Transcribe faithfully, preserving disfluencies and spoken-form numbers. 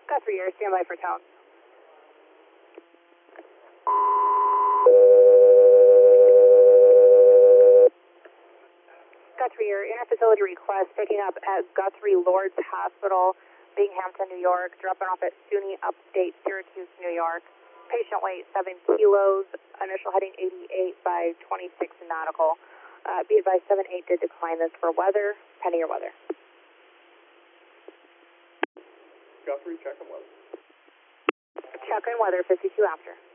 Guthrie, you're standby for tone. Guthrie, your inter-facility request picking up at Guthrie Lord's Hospital, Binghamton, New York, dropping off at SUNY Upstate, Syracuse, New York. Patient weight seven kilos, initial heading eighty-eight by twenty-six nautical. Uh, be advised seven eight did decline this for weather, pending your weather. Guthrie, check and weather. Check in weather, fifty-two after.